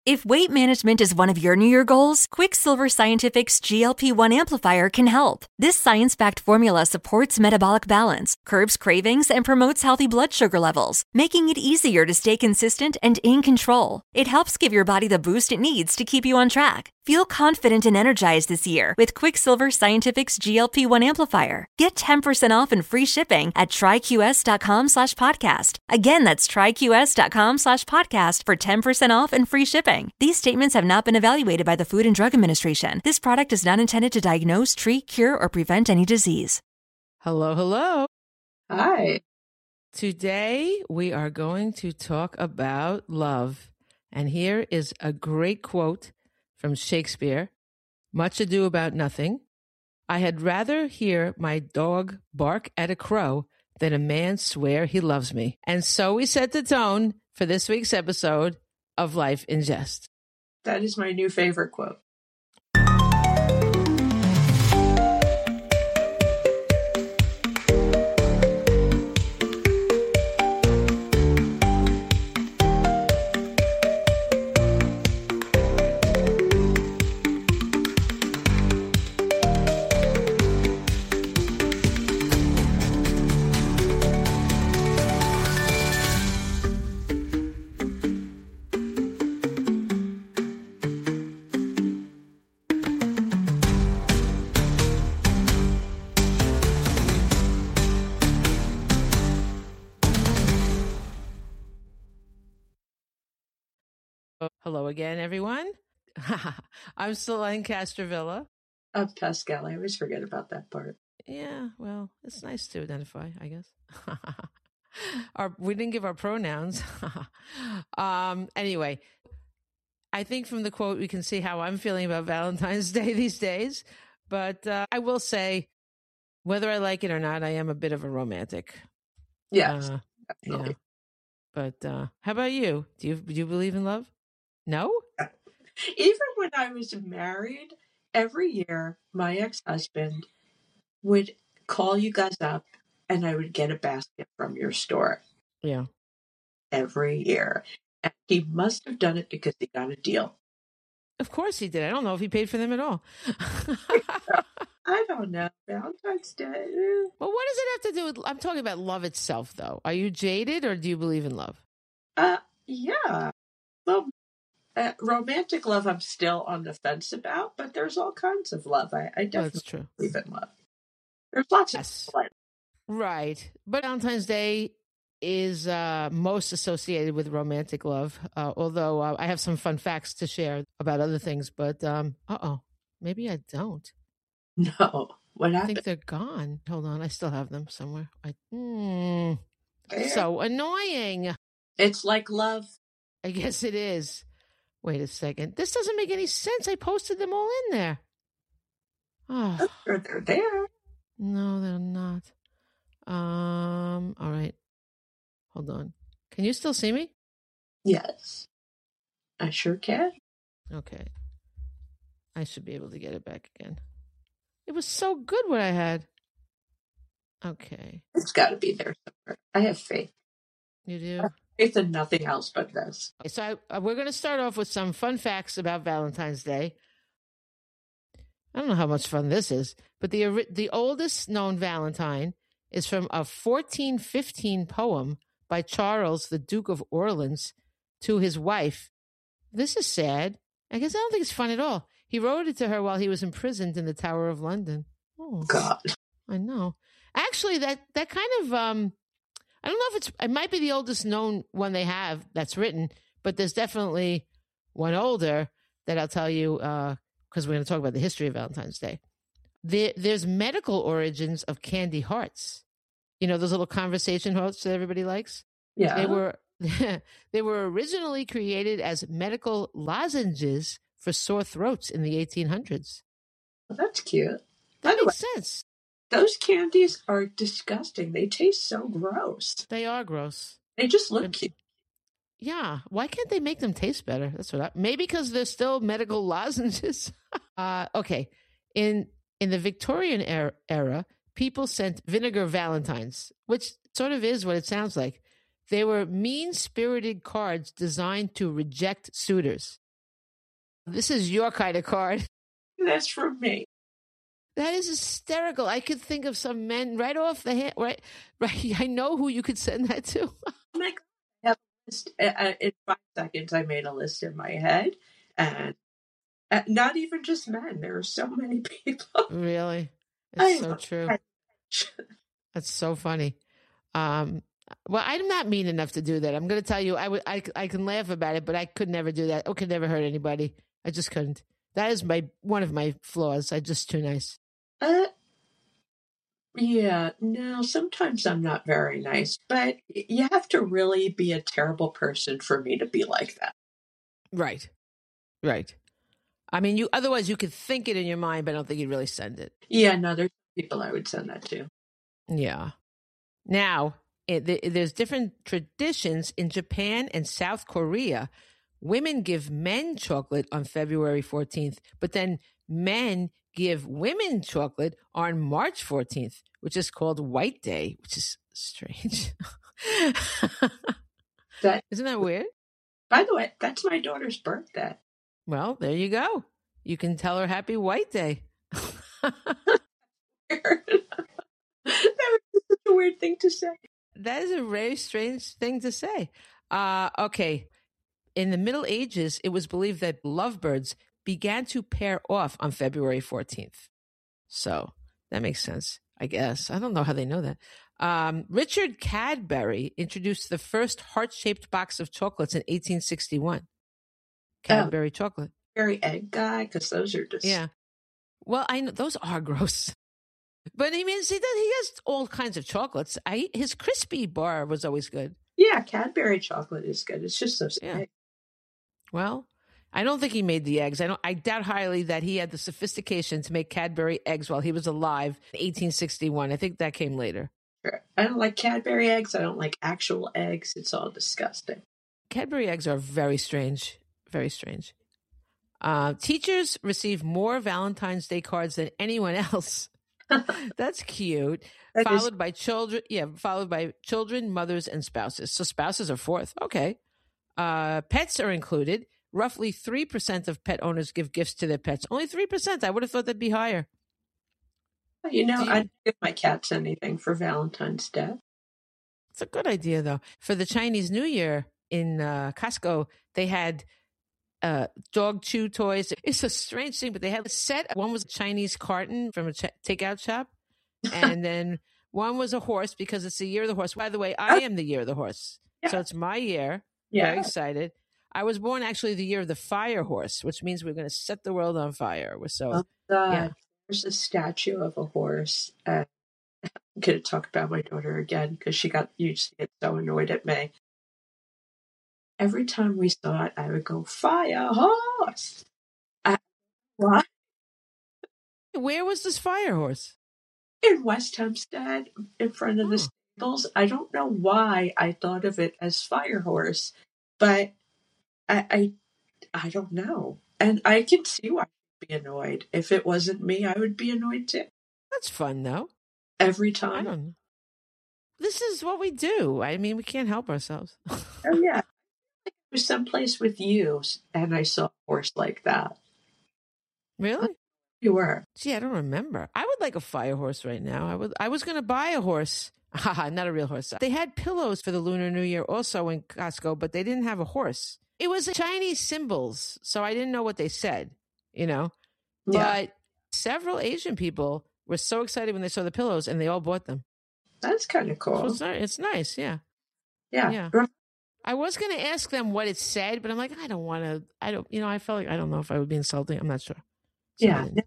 If weight management is one of your New Year goals, Quicksilver Scientific's GLP-1 amplifier can help. This science-backed formula supports metabolic balance, curbs cravings, and promotes healthy blood sugar levels, making it easier to stay consistent and in control. It helps give your body the boost it needs to keep you on track. Feel confident and energized this year with Quicksilver Scientific's GLP-1 amplifier. Get 10% off and free shipping at tryqs.com/podcast. Again, that's tryqs.com/podcast for 10% off and free shipping. These statements have not been evaluated by the Food and Drug Administration. This product is not intended to diagnose, treat, cure, or prevent any disease. Hello, hello. Hi. Today we are going to talk about love. And here is a great quote from Shakespeare. Much ado about nothing. I had rather hear my dog bark at a crow than a man swear he loves me. And so we set the tone for this week's episode of Life in Jest. That is my new favorite quote. Hello again, everyone. I'm still in Castrovilla. Pascal, I always forget about that part. Yeah, well, it's nice to identify, I guess. We didn't give our pronouns. Anyway, I think from the quote we can see how I'm feeling about Valentine's Day these days. But I will say, whether I like it or not, I am a bit of a romantic. Yes, yeah. But how about you? Do you believe in love? No? Even when I was married, every year my ex-husband would call you guys up and I would get a basket from your store. Yeah. Every year. And he must have done it because he got a deal. Of course he did. I don't know if he paid for them at all. I don't know. Valentine's Day. Well, what does it have to do with... I'm talking about love itself, though. Are you jaded or do you believe in love? Yeah. Well, romantic love I'm still on the fence about, but there's all kinds of love. I definitely believe in love. There's lots of love. Right. But Valentine's Day is most associated with romantic love, although I have some fun facts to share about other things, but maybe I don't. No. What happened? I think they're gone. Hold on. I still have them somewhere. So annoying. It's like love. I guess it is. Wait a second. This doesn't make any sense. I posted them all in there. Oh. Sure, they're there. No, they're not. All right. Hold on. Can you still see me? Yes. I sure can. Okay. I should be able to get it back again. It was so good what I had. Okay. It's got to be there somewhere. I have faith. You do? I have faith in nothing else but this. Okay, so we're going to start off with some fun facts about Valentine's Day. I don't know how much fun this is, but the oldest known Valentine is from a 1415 poem by Charles, the Duke of Orleans, to his wife. This is sad. I guess I don't think it's fun at all. He wrote it to her while he was imprisoned in the Tower of London. Oh, God. I know. Actually, that kind of, I don't know if it might be the oldest known one they have that's written, but there's definitely one older that I'll tell you, because we're going to talk about the history of Valentine's Day. There's medical origins of candy hearts. You know, those little conversation hearts that everybody likes? Yeah. They were originally created as medical lozenges for sore throats in the 1800s. Well, that's cute. That makes sense. Those candies are disgusting. They taste so gross. They are gross. They just look cute. Yeah. Why can't they make them taste better? That's what maybe because they're still medical lozenges. Okay. In the Victorian era, people sent vinegar valentines, which sort of is what it sounds like. They were mean-spirited cards designed to reject suitors. This is your kind of card. That's from me. That is hysterical. I could think of some men right off the hand. Right. I know who you could send that to. Oh my God. I have a list. In 5 seconds, I made a list in my head. And not even just men. There are so many people. Really? It's so true. That's so funny. Well, I'm not mean enough to do that. I'm going to tell you, I can laugh about it, but I could never do that. I could never hurt anybody. I just couldn't. That is one of my flaws. I'm just too nice. Yeah, no, sometimes I'm not very nice, but you have to really be a terrible person for me to be like that. Right. I mean, otherwise you could think it in your mind, but I don't think you'd really send it. Yeah, no, there's people I would send that to. Yeah. Now, there's different traditions in Japan and South Korea. Women give men chocolate on February 14th, but then men give women chocolate on March 14th, which is called White Day, which is strange. Isn't that weird? By the way, that's my daughter's birthday. Well, there you go. You can tell her Happy White Day. That was such a weird thing to say. That is a very strange thing to say. Okay. In the Middle Ages, it was believed that lovebirds began to pair off on February 14th. So that makes sense, I guess. I don't know how they know that. Richard Cadbury introduced the first heart-shaped box of chocolates in 1861. Cadbury chocolate. Cadbury egg guy, because those are just... Yeah. Well, I know those are gross. But I mean, see, he has all kinds of chocolates. His crispy bar was always good. Yeah, Cadbury chocolate is good. It's just those eggs. Well, I don't think he made the eggs. I doubt highly that he had the sophistication to make Cadbury eggs while he was alive in 1861. I think that came later. Sure. I don't like Cadbury eggs. I don't like actual eggs. It's all disgusting. Cadbury eggs are very strange. Very strange. Teachers receive more Valentine's Day cards than anyone else. That's cute. Followed by children. Yeah, followed by children, mothers, and spouses. So spouses are fourth. Okay. Pets are included. Roughly 3% of pet owners give gifts to their pets. Only 3%. I would have thought that'd be higher. I didn't give my cats anything for Valentine's Day. It's a good idea, though. For the Chinese New Year in Costco, they had dog chew toys. It's a strange thing, but they had a set. One was a Chinese carton from a takeout shop, and then one was a horse because it's the year of the horse. By the way, I am the year of the horse. Yeah. So it's my year. Yeah. Very excited. I was born actually the year of the fire horse, which means we're going to set the world on fire. There's a statue of a horse. I'm going to talk about my daughter again because she used to get so annoyed at me. Every time we saw it, I would go, fire horse. What? Where was this fire horse? In West Hempstead, in front of the stables. I don't know why I thought of it as fire horse, but I don't know. And I can see why I'd be annoyed. If it wasn't me, I would be annoyed too. That's fun, though. Every time. I don't know. This is what we do. I mean, we can't help ourselves. Oh, yeah. I was someplace with you, and I saw a horse like that. Really? You were. Gee, I don't remember. I would like a fire horse right now. I was going to buy a horse. Haha, not a real horse. They had pillows for the Lunar New Year also in Costco, but they didn't have a horse. It was Chinese symbols, so I didn't know what they said, Yeah. But several Asian people were so excited when they saw the pillows, and they all bought them. That's kind of cool. So it's nice, yeah. Yeah. I was going to ask them what it said, but I'm like, I don't want to. I felt like I don't know if I would be insulting. I'm not sure. So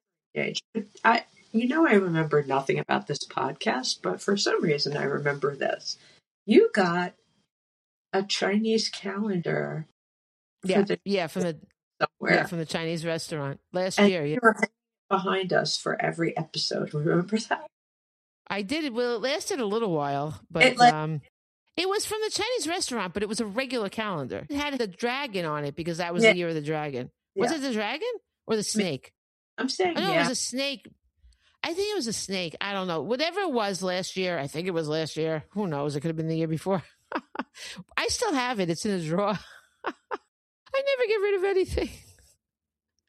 I remember nothing about this podcast, but for some reason I remember this. You got a Chinese calendar. From the Chinese restaurant last year. You were behind us for every episode. Remember that? I did. Well, it lasted a little while, but it was from the Chinese restaurant, but it was a regular calendar. It had the dragon on it because that was the year of the dragon. Was it the dragon or the snake? I'm saying it was a snake. I think it was a snake. I don't know. Whatever it was last year, I think it was last year. Who knows? It could have been the year before. I still have it. It's in a drawer. I never get rid of anything.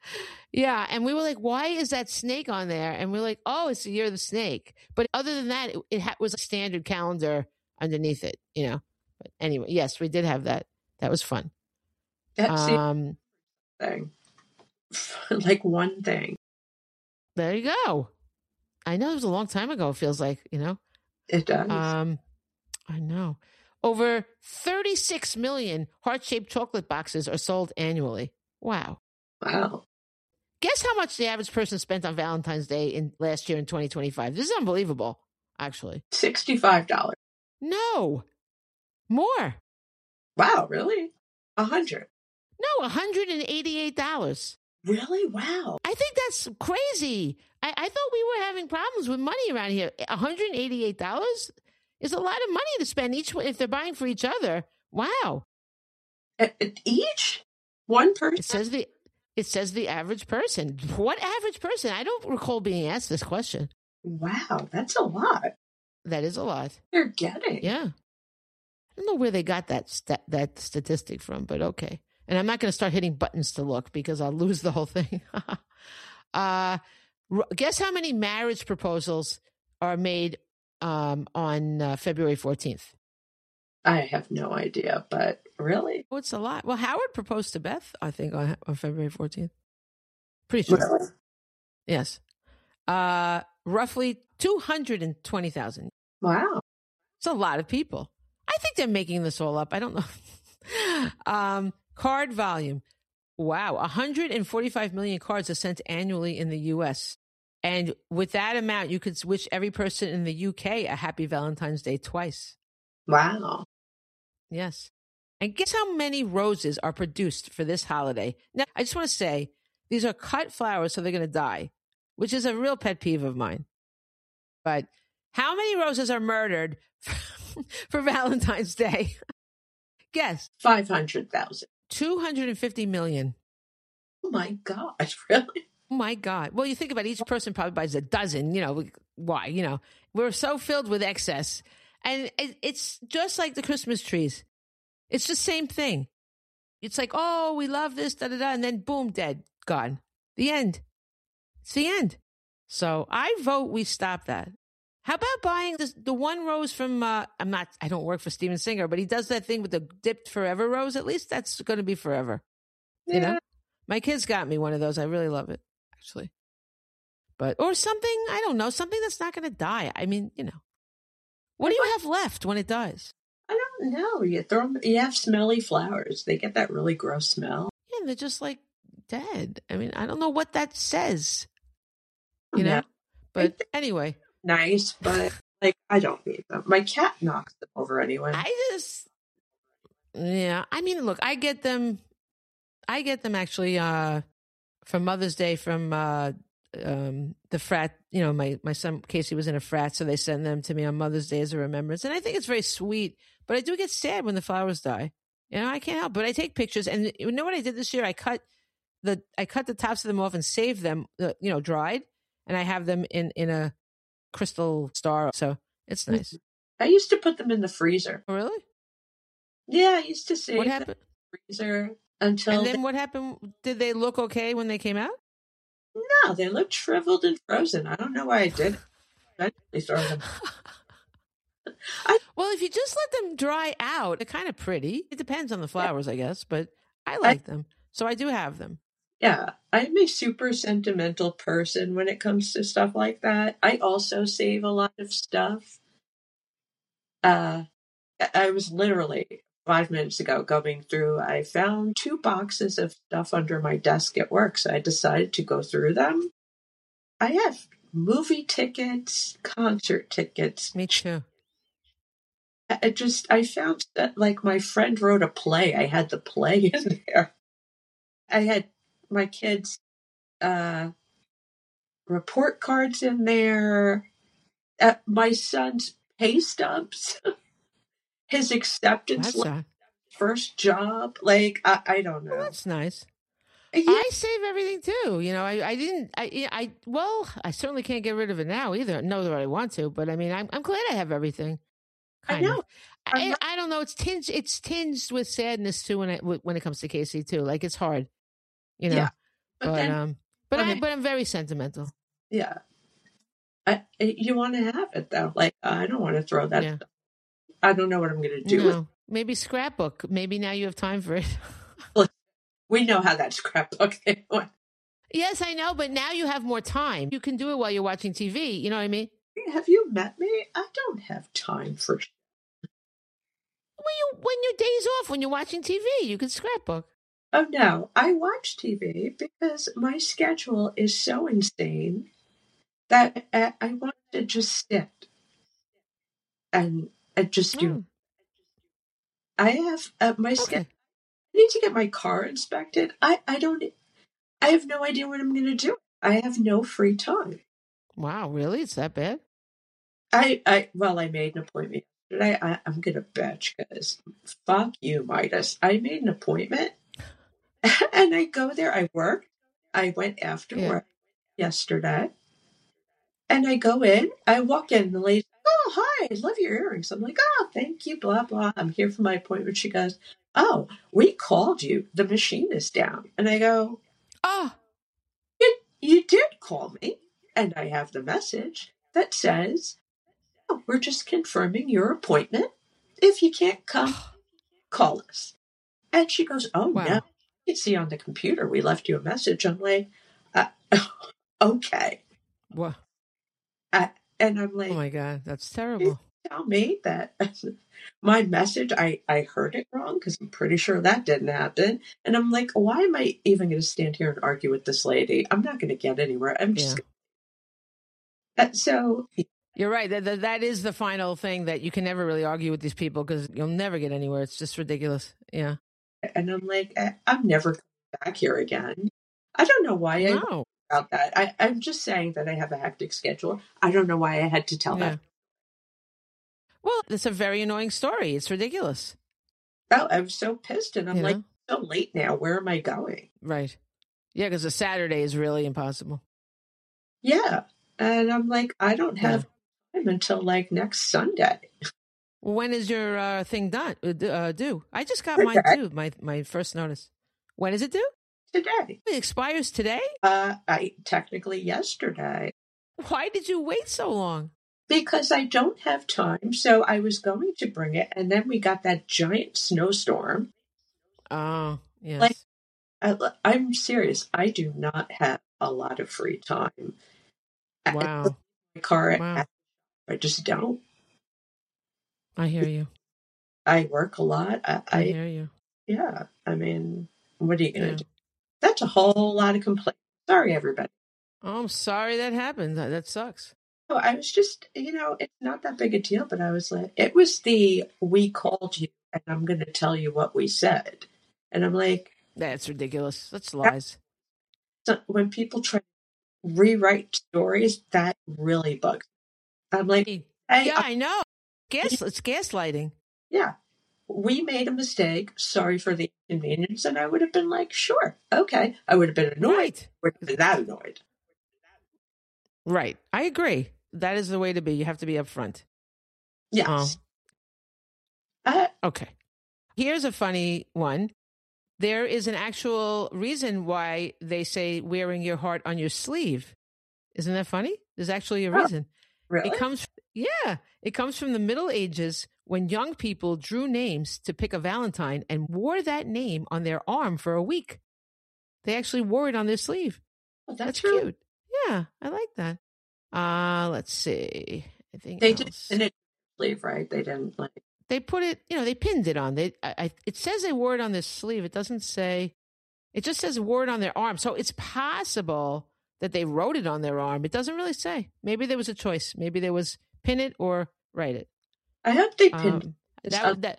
Yeah, and we were like, why is that snake on there? And we're like, oh, it's the year of the snake. But other than that, it was a standard calendar underneath it, you know. But anyway, yes, we did have that. That was fun. That's the thing. Like one thing. There you go. I know it was a long time ago, it feels like, you know. It does. I know. Over 36 million heart-shaped chocolate boxes are sold annually. Wow. Wow. Guess how much the average person spent on Valentine's Day in last year in 2025? This is unbelievable, actually. $65. No. More. Wow, really? $100. No, $188. Really? Wow. I think that's crazy. I thought we were having problems with money around here. $188 is a lot of money to spend if they're buying for each other. Wow. Each? One person? It says the average person. What average person? I don't recall being asked this question. Wow, that's a lot. That is a lot. You're getting. Yeah. I don't know where they got that statistic from, but okay. And I'm not going to start hitting buttons to look because I'll lose the whole thing. Guess how many marriage proposals are made on February 14th? I have no idea, but really? Oh, it's a lot. Well, Howard proposed to Beth, I think, on February 14th. Pretty sure. Really? Yes. Roughly 220,000. Wow. It's a lot of people. I think they're making this all up. I don't know. Card volume. Wow. 145 million cards are sent annually in the U.S. And with that amount, you could wish every person in the UK a happy Valentine's Day twice. Wow. Yes. And guess how many roses are produced for this holiday? Now, I just want to say, these are cut flowers, so they're going to die, which is a real pet peeve of mine. But how many roses are murdered for Valentine's Day? Guess. 500,000. 250 million. Oh my gosh, really? Oh my God. Well, you think about it, each person probably buys a dozen, you know, why? You know, we're so filled with excess. And it's just like the Christmas trees. It's the same thing. It's like, oh, we love this, da-da-da, and then boom, dead, gone. The end. It's the end. So I vote we stop that. How about buying the one rose from, I don't work for Steven Singer, but he does that thing with the dipped forever rose. At least that's going to be forever. Yeah. You know? My kids got me one of those. I really love it, actually. Or something, I don't know, something that's not going to die. I mean, you know. What do you have left when it dies? I don't know. You have smelly flowers. They get that really gross smell. Yeah, and they're just like dead. I mean, I don't know what that says. You know? Yeah. But anyway. Nice, but like I don't need them. My cat knocks them over anyway. I mean, look, I get them actually for Mother's Day from the frat. You know, my son Casey was in a frat, so they send them to me on Mother's Day as a remembrance, and I think it's very sweet. But I do get sad when the flowers die. You know, I can't help but I take pictures, and you know what I did this year? I cut the tops of them off and saved them, you know, dried, and I have them in a crystal star, so it's nice. I used to put them in the freezer. Oh, really? Yeah, I used to save what them happened? in the freezer until. And then what happened? Did they look okay when they came out? No, they looked shriveled and frozen. I don't know why I did. I throw them. Well, if you just let them dry out, they're kind of pretty. It depends on the flowers, I guess, but I like them, so I do have them. Yeah, I'm a super sentimental person when it comes to stuff like that. I also save a lot of stuff. I was literally 5 minutes ago going through, I found 2 boxes of stuff under my desk at work, so I decided to go through them. I have movie tickets, concert tickets. Me too. I found that, like, my friend wrote a play. I had the play in there. I had my kids' report cards in there. My son's pay stubs. His acceptance letter, first job. Like, I don't know. Well, that's nice. Yeah. I save everything too. You know, I certainly can't get rid of it now either. Know that I want to, but I mean, I'm glad I have everything. I know. I don't know. It's tinged with sadness too when it comes to Casey too. Like, it's hard, you know. Yeah. But But I'm very sentimental. Yeah. You want to have it though. Like, I don't want to throw that. Yeah. I don't know what I'm going to do with it. Maybe scrapbook. Maybe now you have time for it. We know how that scrapbook thing went. Yes, I know, but now you have more time. You can do it while you're watching TV. You know what I mean? Have you met me? I don't have time for. When your day's off, when you're watching TV, you can scrapbook. Oh no, I watch TV because my schedule is so insane that I want to just sit and just do. I have my schedule. I need to get my car inspected. I have no idea what I'm going to do. I have no free time. Wow, really? It's that bad? I made an appointment yesterday. I'm going to bitch because fuck you, Midas. I made an appointment and I go there. I work. I went after work yesterday and I go in. I walk in and the lady, oh, hi, I love your earrings. I'm like, oh, thank you, blah, blah. I'm here for my appointment. She goes, oh, we called you. The machine is down. And I go, oh, you did call me. And I have the message that says, oh, we're just confirming your appointment. If you can't come, call us. And she goes, oh, wow. No, you can see on the computer, we left you a message. I'm like, okay. What? And I'm like, oh my God, that's terrible. Tell me that my message, I heard it wrong because I'm pretty sure that didn't happen. And I'm like, why am I even going to stand here and argue with this lady? I'm not going to get anywhere. I'm just so. You're right. That is the final thing that you can never really argue with these people because you'll never get anywhere. It's just ridiculous. Yeah. And I'm like, I'm never coming back here again. I don't know why I know about that. I'm just saying that I have a hectic schedule. I don't know why I had to tell that. Well, it's a very annoying story. It's ridiculous. Oh, I was so pissed. And I'm like, so late now. Where am I going? Right. Yeah, because a Saturday is really impossible. Yeah. And I'm like, I don't have time until like next Sunday. When is your thing done? Due? I just got mine too. My first notice. When is it due? Today. It expires today? Technically yesterday. Why did you wait so long? Because I don't have time. So I was going to bring it, and then we got that giant snowstorm. Oh, yes. Like, I'm serious. I do not have a lot of free time. Wow. My car, I just don't. I hear you. I work a lot. I hear you. Yeah. I mean, what are you going to do? That's a whole lot of complaints. Sorry, everybody. Oh, I'm sorry that happened. That sucks. Oh, I was just, it's not that big a deal, but I was like, it was we called you and I'm going to tell you what we said. And I'm like, that's ridiculous. That's lies. When people try to rewrite stories, that really bugs me. I'm like, hey, I know. It's gaslighting. Yeah. We made a mistake. Sorry for the inconvenience. And I would have been like, sure. Okay. I would have been annoyed. Right. I would have been that annoyed. Right. I agree. That is the way to be. You have to be upfront. Yes. Okay. Here's a funny one. There is an actual reason why they say wearing your heart on your sleeve. Isn't that funny? There's actually a reason. Really? It comes from the Middle Ages when young people drew names to pick a Valentine and wore that name on their arm for a week. They actually wore it on their sleeve. Oh, that's cute. Yeah, I like that. Let's see. I think they did in a sleeve, right? They didn't like. They put it. They pinned it on. It says they wore it on their sleeve. It doesn't say. It just says wore it on their arm. So it's possible that they wrote it on their arm. It doesn't really say. Maybe there was a choice. Maybe there was pin it or write it. I hope they pinned that.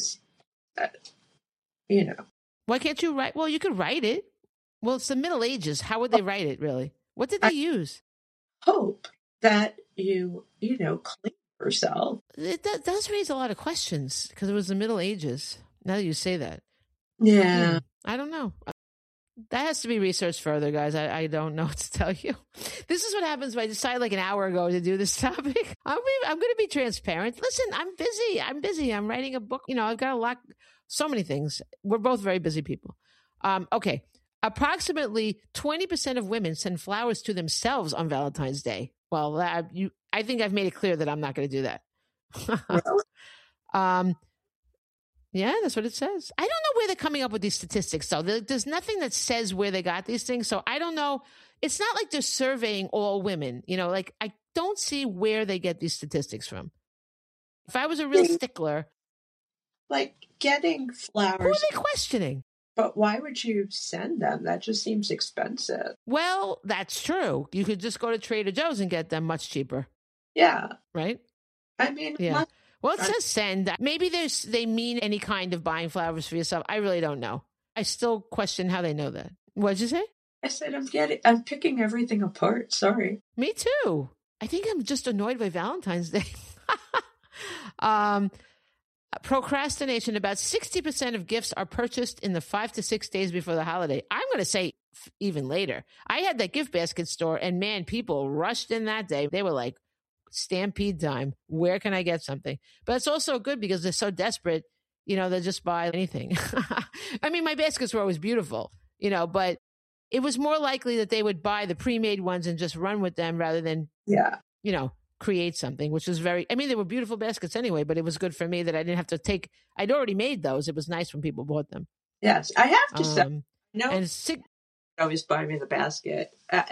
Why can't you write? Well, you could write it. Well, it's the Middle Ages. How would they write it, really? What did they use? Hope that you clean yourself. It does raise a lot of questions because it was the Middle Ages. Now that you say that. Yeah. I don't know. That has to be researched further, guys. I don't know what to tell you. This is what happens when I decided like an hour ago to do this topic. I'm going to be transparent. Listen, I'm busy. I'm writing a book. I've got so many things. We're both very busy people. Okay. Approximately 20% of women send flowers to themselves on Valentine's Day. Well, I think I've made it clear that I'm not going to do that. Really? Yeah, that's what it says. I don't know where they're coming up with these statistics, though. There's nothing that says where they got these things, so I don't know. It's not like they're surveying all women. Like I don't see where they get these statistics from. If I was a real stickler, like getting flowers, who are they questioning? But why would you send them? That just seems expensive. Well, that's true. You could just go to Trader Joe's and get them much cheaper. Yeah. Right? I mean, yeah. Well, it says send. Maybe they mean any kind of buying flowers for yourself. I really don't know. I still question how they know that. What'd you say? I said I'm picking everything apart. Sorry. Me too. I think I'm just annoyed by Valentine's Day. Procrastination. About 60% of gifts are purchased in the 5 to 6 days before the holiday. I'm going to say even later. I had that gift basket store, and man, people rushed in that day. They were like, stampede time. Where can I get something? But it's also good because they're so desperate, they'll just buy anything. I mean, my baskets were always beautiful, but it was more likely that they would buy the pre-made ones and just run with them rather than, create something, which was they were beautiful baskets anyway, but it was good for me that I didn't have to I'd already made those. It was nice when people bought them. Yes. I have to say, and always buy me the basket.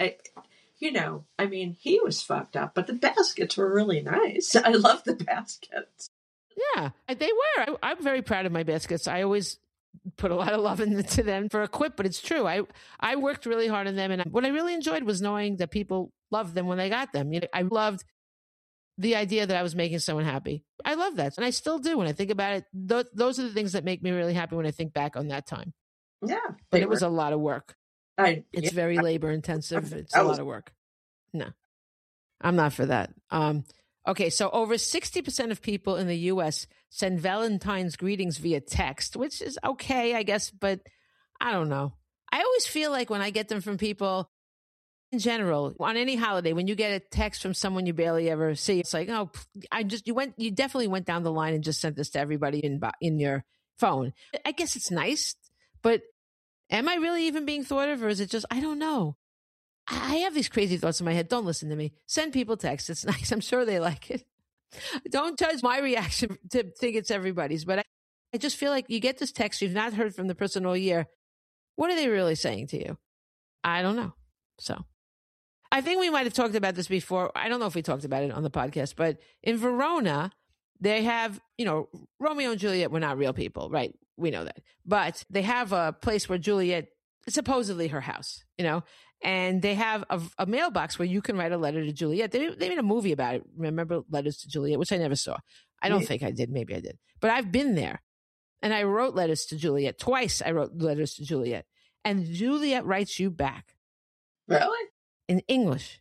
He was fucked up, but the baskets were really nice. I love the baskets. Yeah, they were. I'm very proud of my baskets. I always put a lot of love into them for a quip, but it's true. I worked really hard on them, and what I really enjoyed was knowing that people loved them when they got them. I loved the idea that I was making someone happy. I love that, and I still do when I think about it. Those are the things that make me really happy when I think back on that time. Yeah, but it was a lot of work. It's very labor intensive. It's a lot of work. No, I'm not for that. Okay, so over 60% of people in the U.S. send Valentine's greetings via text, which is okay, I guess, but I don't know. I always feel like when I get them from people in general, on any holiday, when you get a text from someone you barely ever see, it's like, oh, you definitely went down the line and just sent this to everybody in your phone. I guess it's nice, but am I really even being thought of, or is it just, I don't know. I have these crazy thoughts in my head. Don't listen to me. Send people text. It's nice. I'm sure they like it. Don't judge my reaction to think it's everybody's, but I just feel like you get this text, you've not heard from the person all year. What are they really saying to you? I don't know. So I think we might have talked about this before. I don't know if we talked about it on the podcast, but in Verona, they have, Romeo and Juliet were not real people, right? We know that. But they have a place where Juliet, supposedly her house, and they have a mailbox where you can write a letter to Juliet. They made a movie about it. Remember Letters to Juliet, which I never saw. I don't think I did. Maybe I did. But I've been there. And I wrote letters to Juliet. Twice I wrote letters to Juliet. And Juliet writes you back. Really? In English.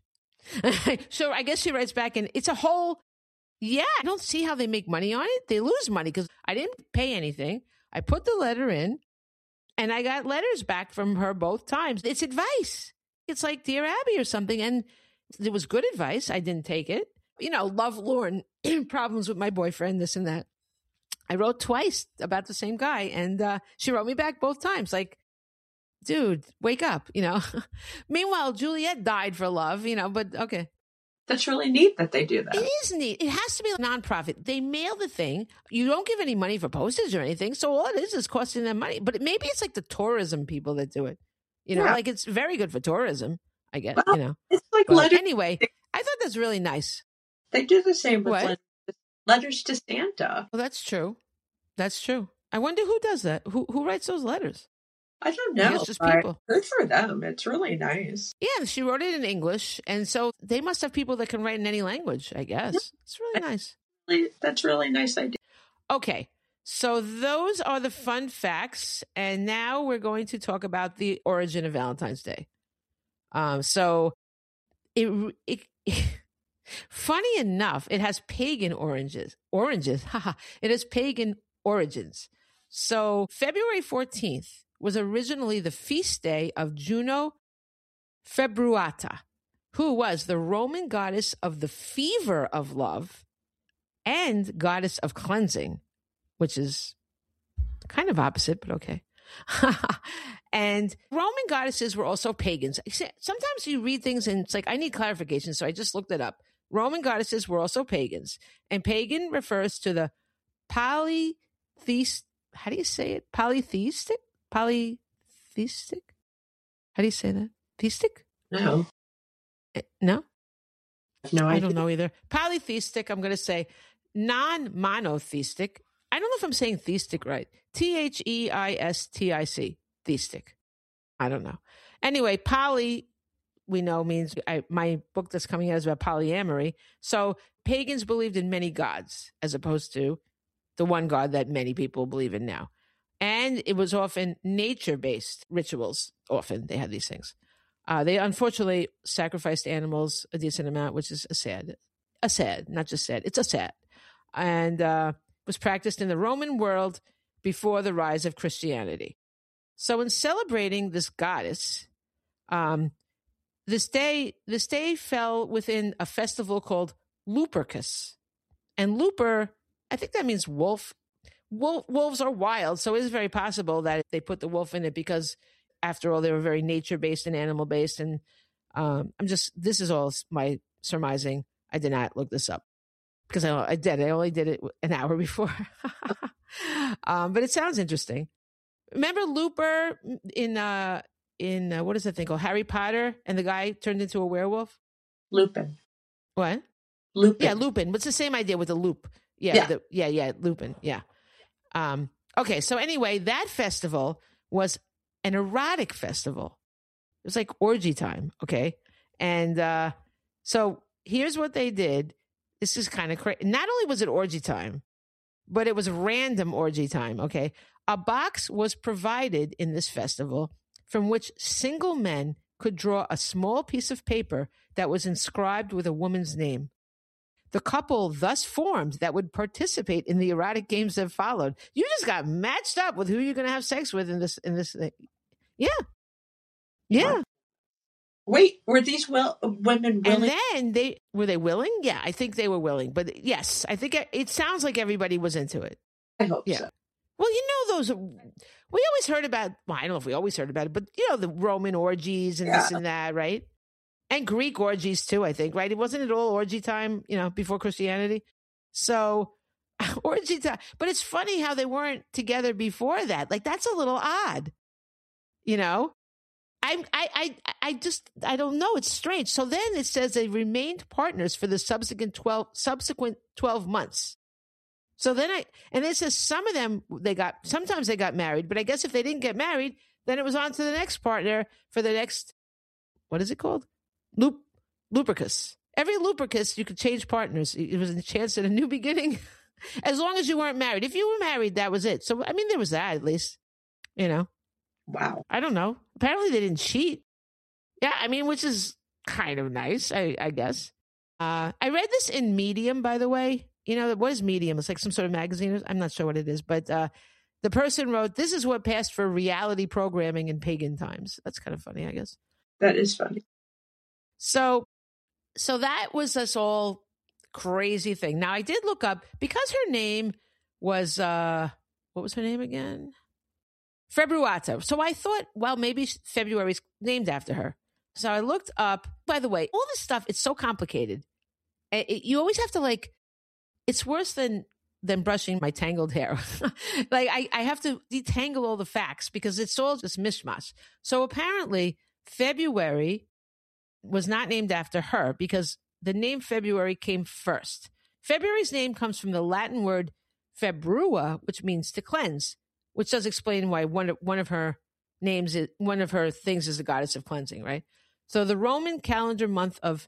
So I guess she writes back, and it's a whole, I don't see how they make money on it. They lose money because I didn't pay anything. I put the letter in, and I got letters back from her both times. It's advice. It's like Dear Abby or something. And it was good advice. I didn't take it. Lovelorn, problems with my boyfriend, this and that. I wrote twice about the same guy, and she wrote me back both times. Like, dude, wake up, Meanwhile, Juliet died for love, but okay. That's really neat that they do that. It is neat. It has to be a nonprofit. They mail the thing. You don't give any money for postage or anything. So all it is costing them money. But maybe it's like the tourism people that do it. Like it's very good for tourism, I guess, Well, it's like letters. Anyway, I thought that's really nice. They do the same with letters to Santa. Well, that's true. That's true. I wonder who does that. Who writes those letters? I don't know. It's just people. Good for them. It's really nice. Yeah, she wrote it in English, and so they must have people that can write in any language, I guess. It's really nice. That's really nice idea. Okay, so those are the fun facts, and now we're going to talk about the origin of Valentine's Day. So it funny enough, it has pagan oranges. It has pagan origins. So February 14th was originally the feast day of Juno Februata, who was the Roman goddess of the fever of love and goddess of cleansing, which is kind of opposite, but okay. And Roman goddesses were also pagans. Sometimes you read things and it's like, I need clarification. So I just looked it up. Roman goddesses were also pagans. And pagan refers to the polytheist. How do you say it? Polytheistic? Polytheistic? How do you say that? Theistic? No. No? No, I don't know either. Polytheistic, I'm going to say non-monotheistic. I don't know if I'm saying theistic right. Theistic. Theistic. I don't know. Anyway, poly, we know, means my book that's coming out is about polyamory. So pagans believed in many gods as opposed to the one god that many people believe in now. And it was often nature-based rituals. Often they had these things. They unfortunately sacrificed animals a decent amount, which is not just sad. It's a sad. And was practiced in the Roman world before the rise of Christianity. So in celebrating this goddess, this day fell within a festival called Lupercus. And Luper, I think that means wolf. Wolves are wild, so it is very possible that they put the wolf in it because, after all, they were very nature-based and animal-based. And this is all my surmising. I did not look this up because I only did it an hour before. But it sounds interesting. Remember Looper in what is that thing called? Harry Potter, and the guy turned into a werewolf? Lupin. What? Lupin. Yeah, Lupin. But it's the same idea with the loop. Yeah. Lupin. Yeah. Okay, so anyway, that festival was an erotic festival. It was like orgy time, okay? And so here's what they did. This is kind of crazy. Not only was it orgy time, but it was random orgy time, okay? A box was provided in this festival from which single men could draw a small piece of paper that was inscribed with a woman's name. The couple thus formed that would participate in the erotic games that followed. You just got matched up with who you're going to have sex with in this thing. Yeah. Yeah. Wait, were these women willing? And then were they willing? Yeah, I think they were willing. But yes, I think it sounds like everybody was into it. I hope so. Well, we always heard about, well, I don't know if we always heard about it, but the Roman orgies and this and that, right? And Greek orgies too, I think, right? It wasn't all orgy time, before Christianity. So orgy time. But it's funny how they weren't together before that. Like, that's a little odd. I don't know. It's strange. So then it says they remained partners for the subsequent 12 months. So then it says some of them, sometimes they got married, but I guess if they didn't get married, then it was on to the next partner for the next, what is it called? Lupercus. Every Lupercus, you could change partners. It was a chance at a new beginning, as long as you weren't married. If you were married, that was it. So, there was that at least, Wow. I don't know. Apparently they didn't cheat. Yeah, which is kind of nice, I guess. I read this in Medium, by the way. What is Medium? It's like some sort of magazine. I'm not sure what it is, but the person wrote, "This is what passed for reality programming in pagan times." That's kind of funny, I guess. That is funny. So that was this all crazy thing. Now, I did look up, because her name was, what was her name again? Februata. So I thought, well, maybe February's named after her. So I looked up, by the way, all this stuff, it's so complicated. You always have to it's worse than brushing my tangled hair. I have to detangle all the facts because it's all just mishmash. So apparently February was not named after her because the name February came first. February's name comes from the Latin word februa, which means to cleanse, which does explain why one of her things is the goddess of cleansing, right? So the Roman calendar month of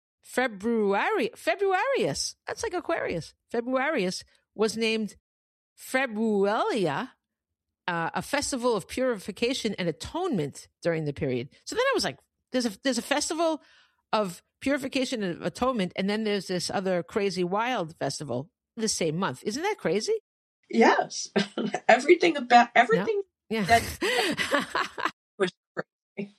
Februarius, that's like Aquarius. Februarius was named Februalia, a festival of purification and atonement during the period. So then I was like, there's a festival of purification and atonement, and then there's this other crazy wild festival the same month. Isn't that crazy? Yes. everything. Yeah. That was crazy.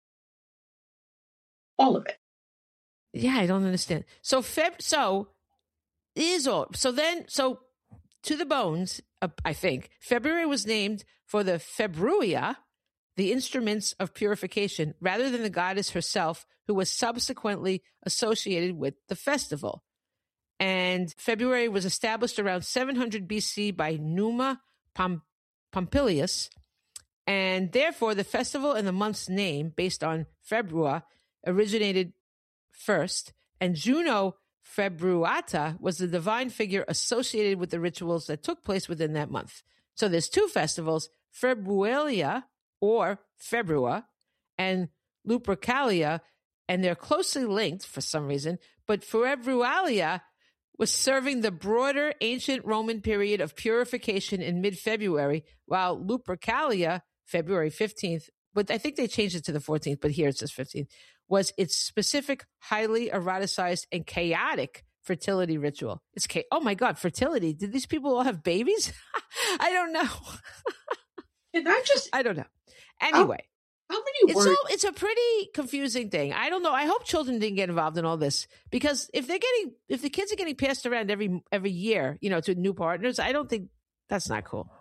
All of it. Yeah, I don't understand. So to the bones, I think. February was named for the Februia, the instruments of purification, rather than the goddess herself, who was subsequently associated with the festival. And February was established around 700 BC by Numa Pompilius. And therefore, the festival and the month's name, based on Februa, originated first. And Juno Februata was the divine figure associated with the rituals that took place within that month. So there's two festivals, Februalia or Februa and Lupercalia, and they're closely linked for some reason, but Februalia was serving the broader ancient Roman period of purification in mid-February, while Lupercalia, February 15th, but I think they changed it to the 14th, but here it says 15th, was its specific, highly eroticized and chaotic fertility ritual. Oh my God, fertility. Did these people all have babies? I don't know. I don't know. Anyway. How many words? It's a pretty confusing thing. I don't know. I hope children didn't get involved in all this, because if the kids are getting passed around every year, to new partners, I don't think that's not cool,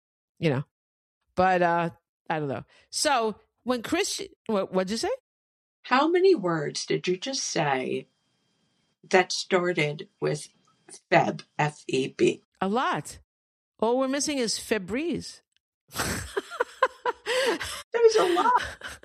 but, I don't know. So when what'd you say? How many words did you just say that started with Feb, F-E-B? A lot. All we're missing is Febreze. There's a lot.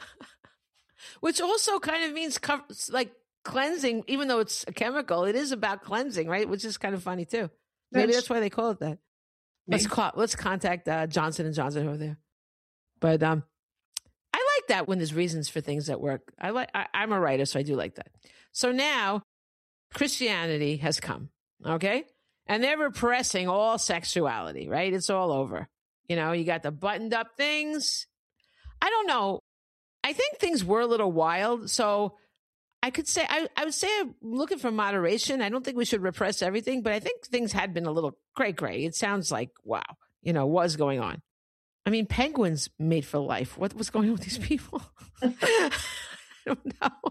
Which also kind of means like cleansing, even though it's a chemical. It is about cleansing, right? Which is kind of funny too. Maybe that's why they call it that. Let's contact Johnson & Johnson over there. But I like that when there's reasons for things that work. I'm a writer, so I do like that. So now Christianity has come, okay? And they're repressing all sexuality, right? It's all over. You got the buttoned up things. I don't know. I think things were a little wild. So I could say, I would say I'm looking for moderation. I don't think we should repress everything, but I think things had been a little cray-cray. It sounds like, wow, what's going on? I mean, penguins made for life. What was going on with these people? I don't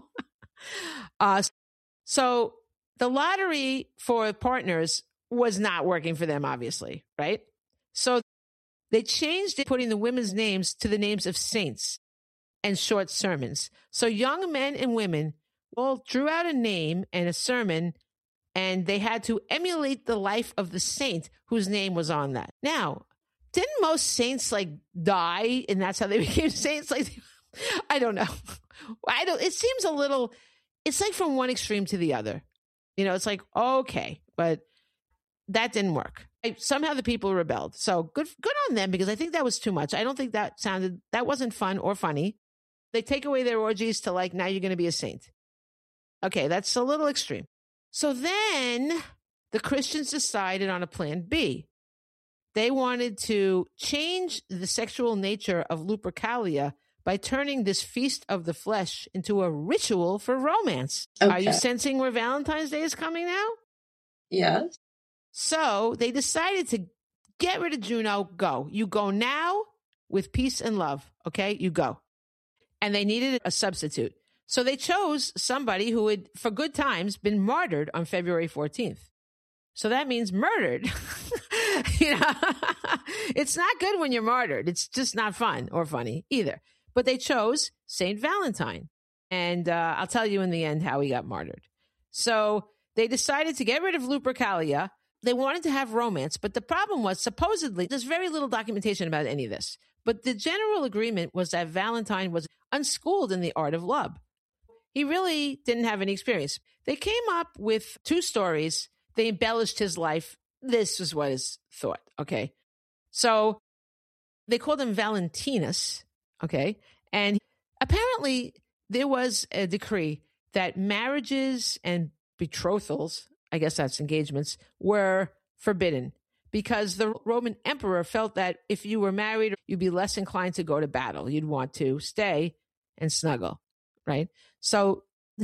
know. So the lottery for partners was not working for them, obviously, right? So they changed it, putting the women's names to the names of saints and short sermons. So young men and women all drew out a name and a sermon, and they had to emulate the life of the saint whose name was on that. Now, didn't most saints die, and that's how they became saints? I don't know. It seems a little. It's like from one extreme to the other. It's like, okay, but that didn't work. Somehow the people rebelled. So good on them, because I think that was too much. I don't think that wasn't fun or funny. They take away their orgies to now you're going to be a saint. Okay, that's a little extreme. So then the Christians decided on a plan B. They wanted to change the sexual nature of Lupercalia by turning this feast of the flesh into a ritual for romance. Okay. Are you sensing where Valentine's Day is coming now? Yes. So they decided to get rid of Juno. Go. You go now with peace and love. Okay, you go. And they needed a substitute. So they chose somebody who had, for good times, been martyred on February 14th. So that means murdered. It's not good when you're martyred. It's just not fun or funny either. But they chose Saint Valentine. And I'll tell you in the end how he got martyred. So they decided to get rid of Lupercalia. They wanted to have romance, but the problem was, supposedly, there's very little documentation about any of this. But the general agreement was that Valentine was unschooled in the art of love. He really didn't have any experience. They came up with two stories. They embellished his life. This is what is thought, okay? So they called him Valentinus, okay? And apparently there was a decree that marriages and betrothals, I guess that's engagements, were forbidden because the Roman emperor felt that if you were married, you'd be less inclined to go to battle. You'd want to stay and snuggle, right? So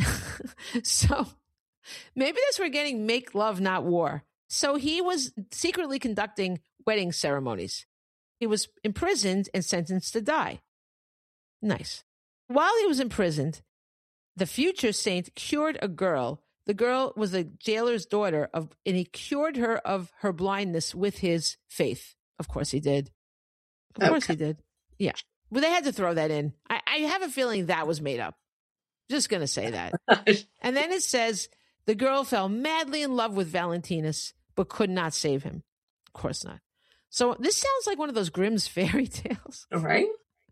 maybe that's where we're getting make love, not war. So he was secretly conducting wedding ceremonies. He was imprisoned and sentenced to die. Nice. While he was imprisoned, the future saint cured a girl. The girl was a jailer's daughter, and he cured her of her blindness with his faith. Of course he did. Of course he did. Yeah. Well, they had to throw that in. I have a feeling that was made up. Just going to say that. And then it says, the girl fell madly in love with Valentinus, but could not save him. Of course not. So this sounds like one of those Grimm's fairy tales. Right?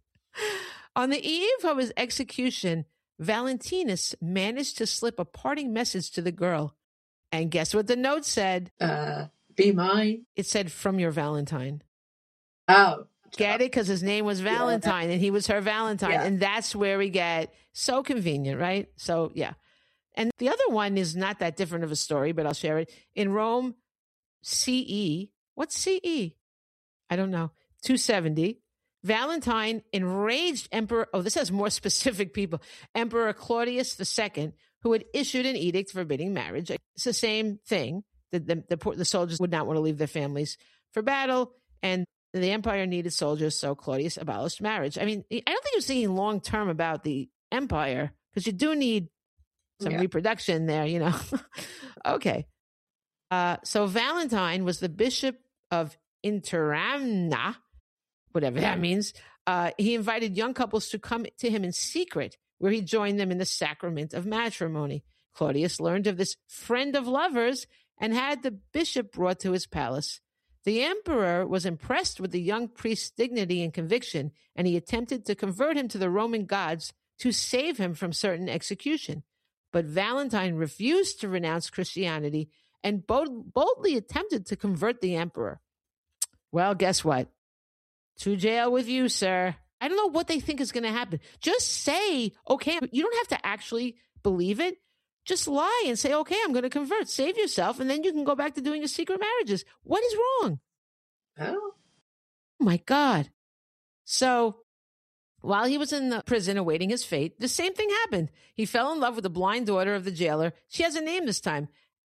On the eve of his execution, Valentinus managed to slip a parting message to the girl. And guess what the note said? Be mine. It said, from your Valentine. Oh. Get it? Because his name was Valentine and he was her Valentine. Yeah. And that's where we get so convenient, right? So, yeah. And the other one is not that different of a story, but I'll share it. In Rome, CE. What's CE? I don't know. 270. Valentine, enraged Emperor, this has more specific people, Emperor Claudius II, who had issued an edict forbidding marriage. It's the same thing. The soldiers would not want to leave their families for battle, and the empire needed soldiers, so Claudius abolished marriage. I mean, I don't think he was thinking long-term about the empire, because you do need some reproduction there, you know. Okay. So Valentine was the bishop of Interamna, whatever that means. He invited young couples to come to him in secret, where he joined them in the sacrament of matrimony. Claudius learned of this friend of lovers and had the bishop brought to his palace. The emperor was impressed with the young priest's dignity and conviction, and he attempted to convert him to the Roman gods to save him from certain execution. But Valentine refused to renounce Christianity and boldly attempted to convert the emperor. Well, guess what? To jail with you, sir. I don't know what they think is going to happen. Just say, okay, you don't have to actually believe it. Just lie and say, okay, I'm going to convert. Save yourself, and then you can go back to doing your secret marriages. What is wrong? Oh my God. So while he was in the prison awaiting his fate, the same thing happened. He fell in love with the blind daughter of the jailer. She has a name this time,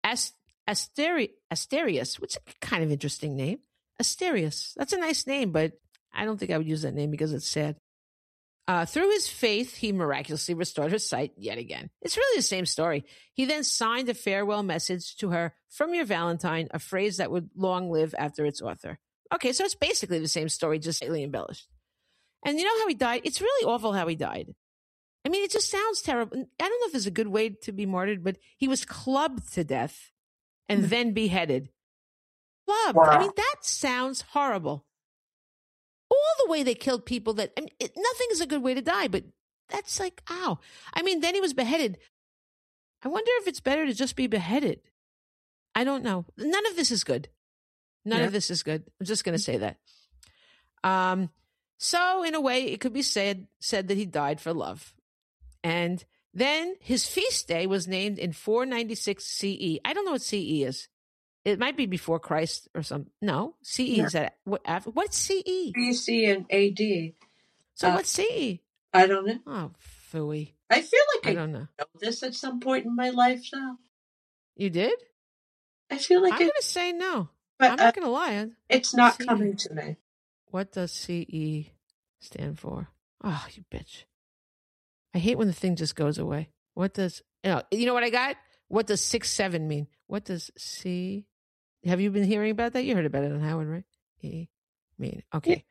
Asterius, which is a kind of interesting name. Asterius. That's a nice name, but I don't think I would use that name because it's sad. Through his faith, he miraculously restored her sight yet again. It's really the same story. He then signed a farewell message to her, from your Valentine, a phrase that would long live after its author. Okay, so it's basically the same story, just slightly embellished. And you know how he died? It's really awful how he died. I mean, it just sounds terrible. I don't know if there's a good way to be martyred, but he was clubbed to death and then beheaded. Clubbed. Wow. I mean, that sounds horrible. All the way they killed people that, I mean, nothing is a good way to die, but that's like, ow. I mean, then he was beheaded. I wonder if it's better to just be beheaded. I don't know. None of this is good. None of this is good. I'm just going to say that. So in a way, it could be said that he died for love. And then his feast day was named in 496 CE. I don't know what CE is. It might be before Christ or something. No, CE is that. What's CE? BC and AD. So what's CE? I don't know. Oh, phooey. I feel like I don't know this at some point in my life now. You did? I feel like I'm going to say no. But I'm not going to lie. It's not coming to me. What does CE stand for? Oh, you bitch. I hate when the thing just goes away. What does, you know what I got? What does 6-7 mean? What does C? Have you been hearing about that? You heard about it on Howard, right? E mean. Okay.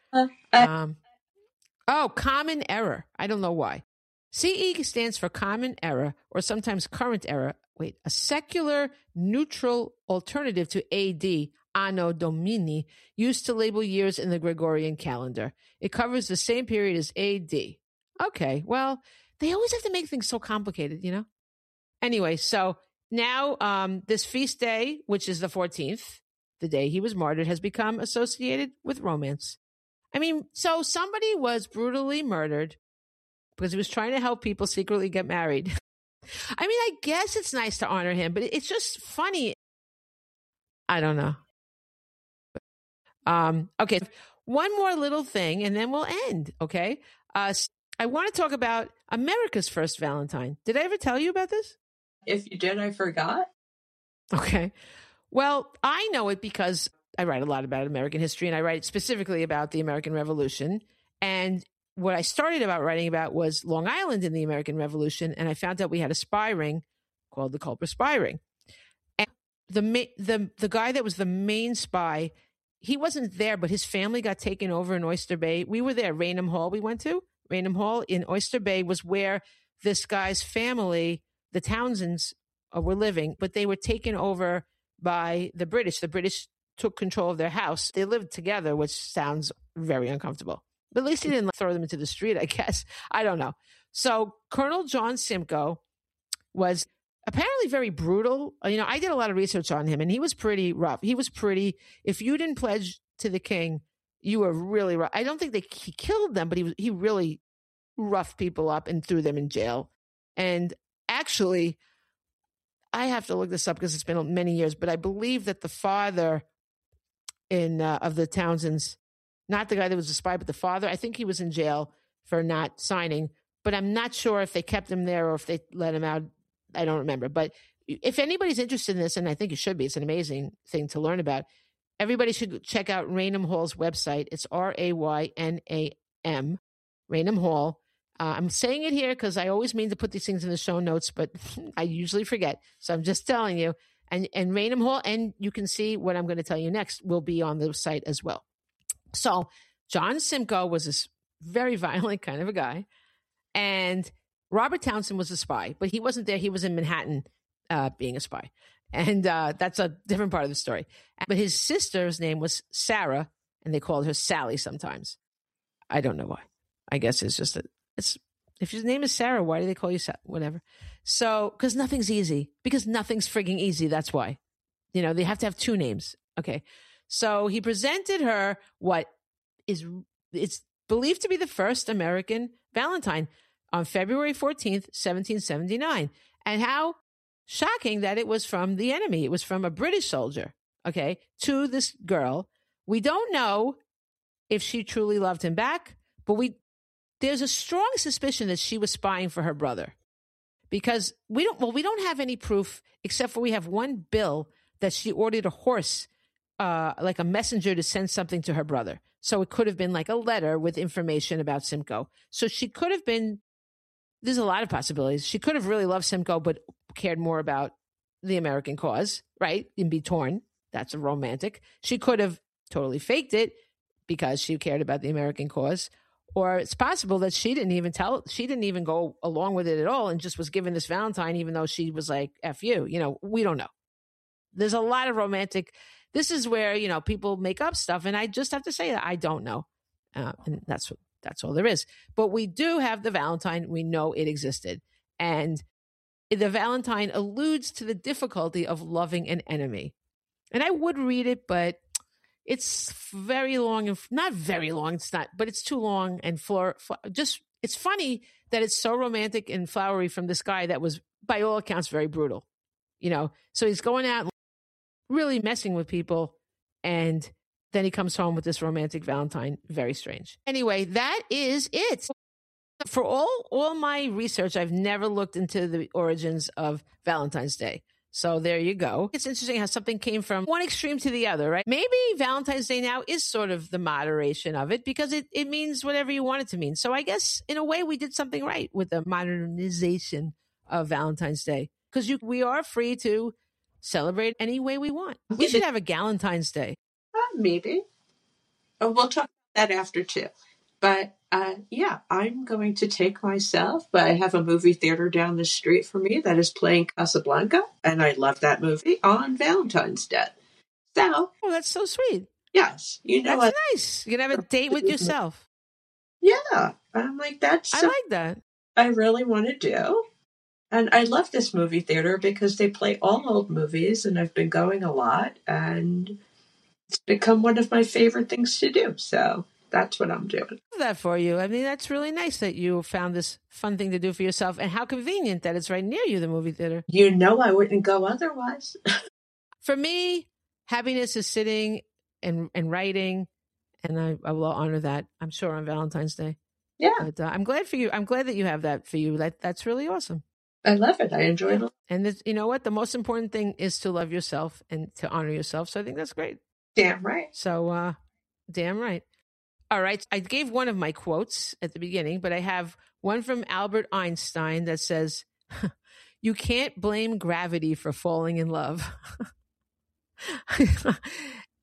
Common error. I don't know why. CE stands for common error, or sometimes current error. Wait, a secular neutral alternative to AD, Anno Domini, used to label years in the Gregorian calendar. It covers the same period as AD. Okay, well, they always have to make things so complicated, you know? Anyway, so now this feast day, which is the 14th, the day he was martyred, has become associated with romance. I mean, so somebody was brutally murdered because he was trying to help people secretly get married. I mean, I guess it's nice to honor him, but it's just funny. I don't know. Okay, one more little thing, and then we'll end, okay? I want to talk about America's first Valentine. Did I ever tell you about this? If you did, I forgot. Okay. Well, I know it because I write a lot about American history, and I write specifically about the American Revolution. And what I started about writing about was Long Island in the American Revolution, and I found out we had a spy ring called the Culper spy ring. And the guy that was the main spy he wasn't there, but his family got taken over in Oyster Bay. We were there. Raynham Hall we went to. Raynham Hall in Oyster Bay was where this guy's family, the Townsends, were living, but they were taken over by the British. The British took control of their house. They lived together, which sounds very uncomfortable. But at least he didn't throw them into the street, I guess. I don't know. So Colonel John Simcoe was apparently very brutal. I did a lot of research on him, and he was pretty rough. If you didn't pledge to the king, you were really rough. I don't think he killed them, but he really roughed people up and threw them in jail. And actually, I have to look this up because it's been many years, but I believe that the father of the Townsends, not the guy that was a spy, but the father, I think he was in jail for not signing, but I'm not sure if they kept him there or if they let him out. I don't remember. But if anybody's interested in this, and I think you should be, it's an amazing thing to learn about. Everybody should check out Raynham Hall's website. It's RAYNAM, Raynham Hall. I'm saying it here because I always mean to put these things in the show notes, but I usually forget. So I'm just telling you. And Raynham Hall, and you can see what I'm going to tell you next, will be on the site as well. So John Simcoe was this very violent kind of a guy. And Robert Townsend was a spy, but he wasn't there. He was in Manhattan being a spy. And that's a different part of the story. But his sister's name was Sarah, and they called her Sally sometimes. I don't know why. I guess it's just if your name is Sarah, why do they call you whatever? So, because nothing's easy. Because nothing's frigging easy. That's why. They have to have two names. Okay. So he presented her what it's believed to be the first American Valentine on February 14th, 1779. And how shocking that it was from the enemy. It was from a British soldier, okay, to this girl. We don't know if she truly loved him back, but there's a strong suspicion that she was spying for her brother, because we don't have any proof except for we have one bill that she ordered a horse, like a messenger, to send something to her brother. So it could have been like a letter with information about Simcoe. So she could have been, there's a lot of possibilities. She could have really loved Simcoe, but cared more about the American cause, right? And be torn. That's a romantic. She could have totally faked it because she cared about the American cause. Or it's possible that she didn't even go along with it at all and just was given this Valentine, even though she was like, F you. We don't know. There's a lot of romantic. This is where, people make up stuff. And I just have to say that I don't know. And that's all there is. But we do have the Valentine. We know it existed. And the Valentine alludes to the difficulty of loving an enemy. And I would read it, but it's very long and not very long. It's not, but it's too long and it's funny that it's so romantic and flowery from this guy that was, by all accounts, very brutal. So he's going out and really messing with people, and then he comes home with this romantic Valentine. Very strange. Anyway, that is it. For all my research, I've never looked into the origins of Valentine's Day. So there you go. It's interesting how something came from one extreme to the other, right? Maybe Valentine's Day now is sort of the moderation of it because it means whatever you want it to mean. So I guess in a way we did something right with the modernization of Valentine's Day, because we are free to celebrate any way we want. We should have a Galentine's Day. Maybe. Oh, we'll talk about that after too. But yeah, I'm going to take myself. But I have a movie theater down the street from me that is playing Casablanca, and I love that movie, on Valentine's Day. So, that's so sweet. Yes, that's nice. You can have a date with yourself. Yeah, I'm like, I like that. I really want to do. And I love this movie theater because they play all old movies, and I've been going a lot, and it's become one of my favorite things to do. So that's what I'm doing. I love that for you. I mean, that's really nice that you found this fun thing to do for yourself, and how convenient that it's right near you, the movie theater. I wouldn't go otherwise. For me, happiness is sitting and writing, and I will honor that, I'm sure, on Valentine's Day. Yeah. But I'm glad for you. I'm glad that you have that for you. That's really awesome. I love it. I enjoy it. And you know what? The most important thing is to love yourself and to honor yourself. So I think that's great. Damn right. So, damn right. All right. I gave one of my quotes at the beginning, but I have one from Albert Einstein that says, "You can't blame gravity for falling in love."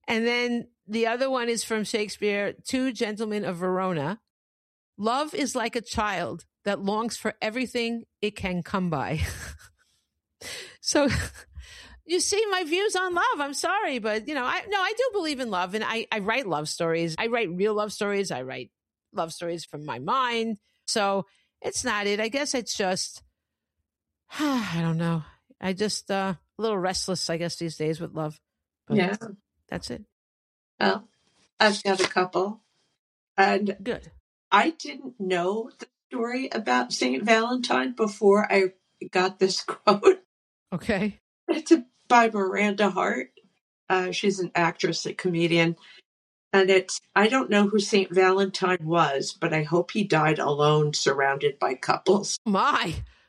And then the other one is from Shakespeare, Two Gentlemen of Verona. Love is like a child that longs for everything it can come by. So you see my views on love. I'm sorry, but I do believe in love, and I write love stories. I write real love stories. I write love stories from my mind. So it's not it. I guess it's just, I don't know. I just a little restless, I guess, these days with love. But Yeah. That's it. Well, I've got a couple. And good. I didn't know the story about St. Valentine before I got this quote. Okay. It's by Miranda Hart. She's an actress, a comedian. And I don't know who St. Valentine was, but I hope he died alone, surrounded by couples. My.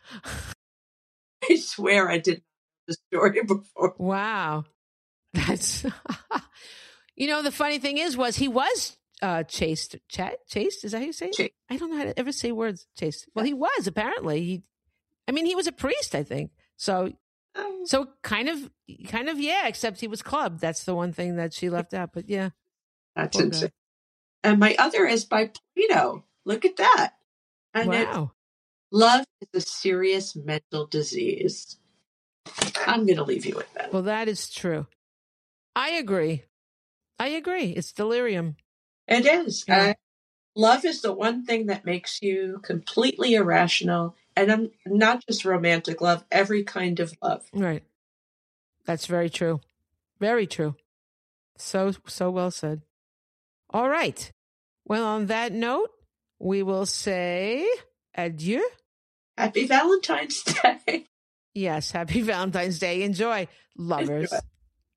I swear I didn't know the story before. Wow. That's, the funny thing was he was chaste. Chaste? Is that how you say it? Chaste. I don't know how to ever say words chaste. Well, he was, apparently. He was a priest, I think. So kind of, yeah, except he was clubbed. That's the one thing that she left out. But yeah. That's insane. And my other is by Plato. Look at that. And wow. Love is a serious mental disease. I'm going to leave you with that. Well, that is true. I agree. It's delirium. It is. Yeah. Love is the one thing that makes you completely irrational. And I'm not just romantic love, every kind of love. Right. That's very true. Very true. So well said. All right. Well, on that note, we will say adieu. Happy Valentine's Day. Yes, happy Valentine's Day. Enjoy, lovers. Enjoy.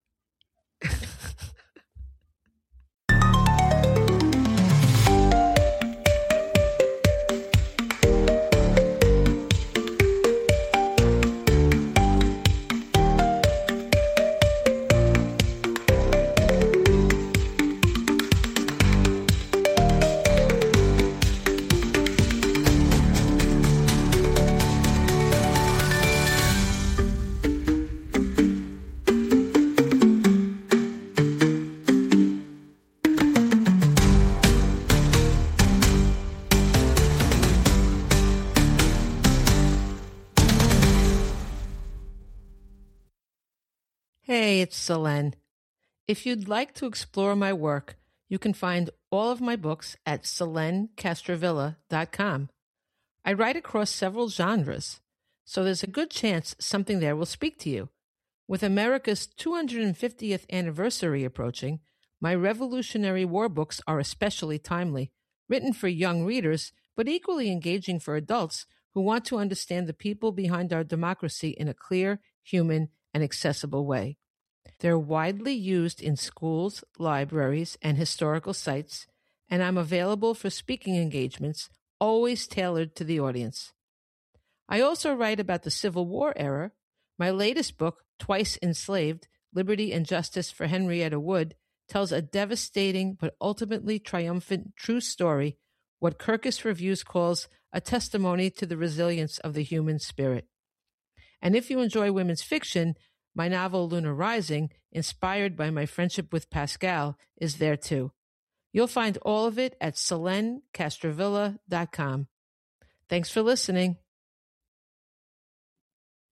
Hey, it's Selene. If you'd like to explore my work, you can find all of my books at SeleneCastrovilla.com. I write across several genres, so there's a good chance something there will speak to you. With America's 250th anniversary approaching, my Revolutionary War books are especially timely, written for young readers, but equally engaging for adults who want to understand the people behind our democracy in a clear, human, and accessible way. They're widely used in schools, libraries, and historical sites, and I'm available for speaking engagements, always tailored to the audience. I also write about the Civil War era. My latest book, Twice Enslaved, Liberty and Justice for Henrietta Wood, tells a devastating but ultimately triumphant true story, what Kirkus Reviews calls a testimony to the resilience of the human spirit. And if you enjoy women's fiction, my novel Lunar Rising, inspired by my friendship with Pascal, is there too. You'll find all of it at SeleneCastrovilla.com. Thanks for listening.